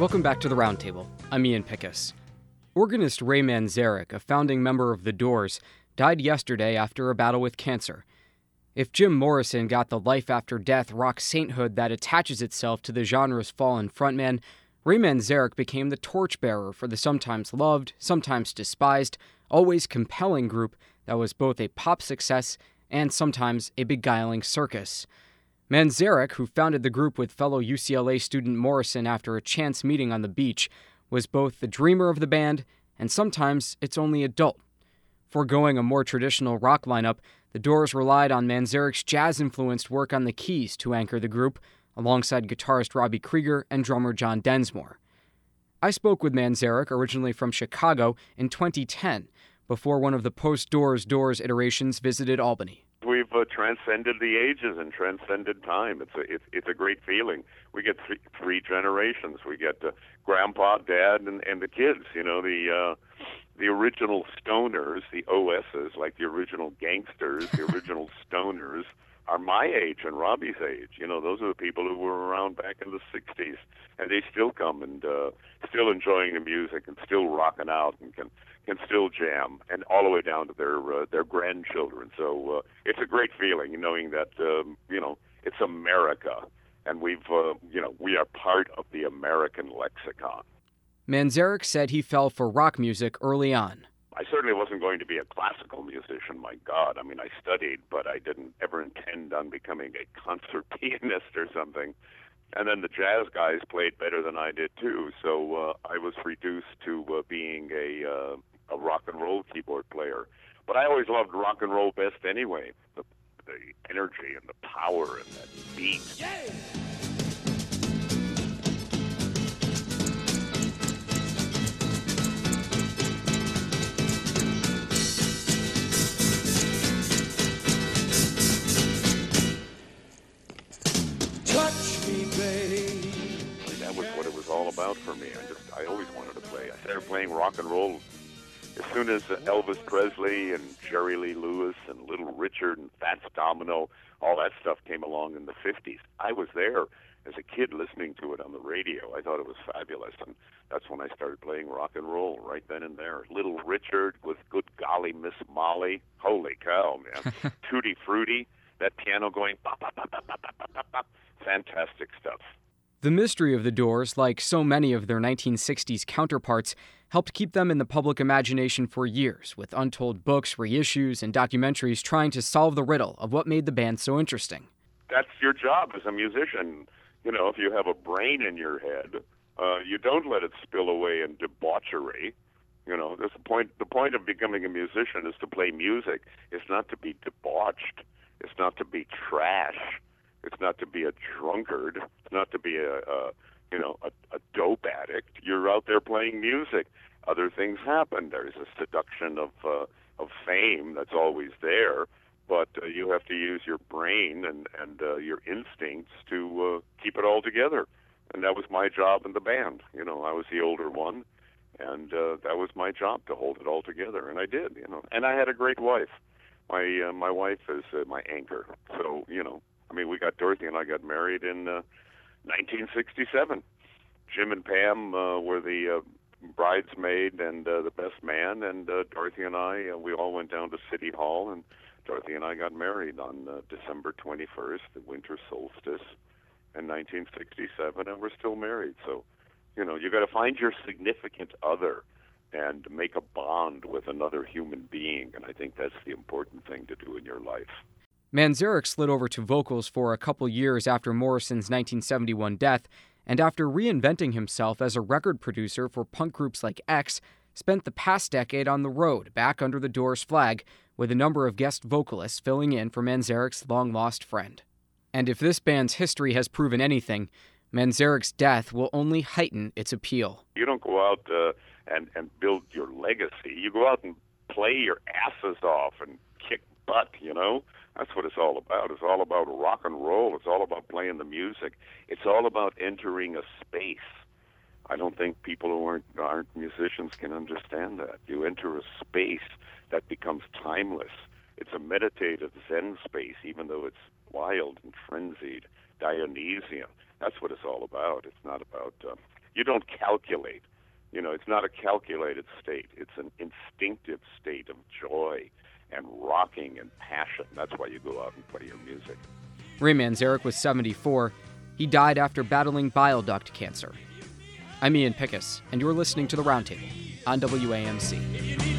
Welcome back to the Roundtable. I'm Ian Pickus. Organist Ray Manzarek, a founding member of The Doors, died yesterday after a battle with cancer. If Jim Morrison got the life-after-death rock sainthood that attaches itself to the genre's fallen frontman, Ray Manzarek became the torchbearer for the sometimes loved, sometimes despised, always compelling group that was both a pop success and sometimes a beguiling circus. Manzarek, who founded the group with fellow UCLA student Morrison after a chance meeting on the beach, was both the dreamer of the band and sometimes its only adult. Foregoing a more traditional rock lineup, The Doors relied on Manzarek's jazz-influenced work on the keys to anchor the group, alongside guitarist Robbie Krieger and drummer John Densmore. I spoke with Manzarek, originally from Chicago, in 2010, before one of the post-Doors iterations visited Albany. We've transcended the ages and transcended time. It's a great feeling. We get three generations. We get Grandpa, Dad, and the kids. You know, the original stoners, the OSs, like the original gangsters, the original stoners, are my age and Robbie's age. You know, those are the people who were around back in the 60s, and they still come and still enjoying the music and still rocking out and can still jam, and all the way down to their grandchildren. So it's a great feeling knowing that, it's America, and we are part of the American lexicon. Manzarek said he fell for rock music early on. I certainly wasn't going to be a classical musician, my God. I mean, I studied, but I didn't ever intend on becoming a concert pianist or something. And then the jazz guys played better than I did, too. So I was reduced to being a rock and roll keyboard player. But I always loved rock and roll best anyway. The energy and the power and that beat. Yeah. That was what it was all about for me. I always wanted to play. I started playing rock and roll as soon as Elvis Presley and Jerry Lee Lewis and Little Richard and Fats Domino, all that stuff came along in the 50s. I was there as a kid listening to it on the radio. I thought it was fabulous, and that's when I started playing rock and roll, right then and there. Little Richard with Good Golly Miss Molly. Holy cow, man. Tutti Frutti, that piano going pop, pop, pop, pop, pop, pop, pop, pop. Fantastic stuff. The mystery of The Doors, like so many of their 1960s counterparts, helped keep them in the public imagination for years, with untold books, reissues, and documentaries trying to solve the riddle of what made the band so interesting. That's your job as a musician. You know, if you have a brain in your head, you don't let it spill away in debauchery. You know, that's the point of becoming a musician is to play music. It's not to be debauched. It's not to be trash. It's not to be a drunkard. It's not to be a dope addict. You're out there playing music. Other things happen. There's a seduction of fame that's always there, but you have to use your brain and your instincts to keep it all together. And that was my job in the band. You know, I was the older one, and that was my job to hold it all together, and I did. You know, and I had a great wife. My wife is my anchor. So Dorothy and I got married in 1967. Jim and Pam were the bridesmaid and the best man, and Dorothy and I, we all went down to City Hall, and Dorothy and I got married on December 21st, the winter solstice, in 1967, and we're still married. So, you know, you got to find your significant other and make a bond with another human being, and I think that's the important thing to do in your life. Manzarek slid over to vocals for a couple years after Morrison's 1971 death, and after reinventing himself as a record producer for punk groups like X, spent the past decade on the road, back under the Doors flag, with a number of guest vocalists filling in for Manzarek's long-lost friend. And if this band's history has proven anything, Manzarek's death will only heighten its appeal. You don't go out and build your legacy. You go out and play your asses off and kick butt, you know? That's what it's all about. It's all about rock and roll. It's all about playing the music. It's all about entering a space. I don't think people who aren't musicians can understand that. You enter a space that becomes timeless. It's a meditative Zen space, even though it's wild and frenzied, Dionysian. That's what it's all about. It's not about You don't calculate. It's not a calculated state. It's an instinctive state of joy and rocking and passion. That's why you go out and play your music. Ray Manzarek was 74. He died after battling bile duct cancer. I'm Ian Pickus, and you're listening to The Roundtable on WAMC.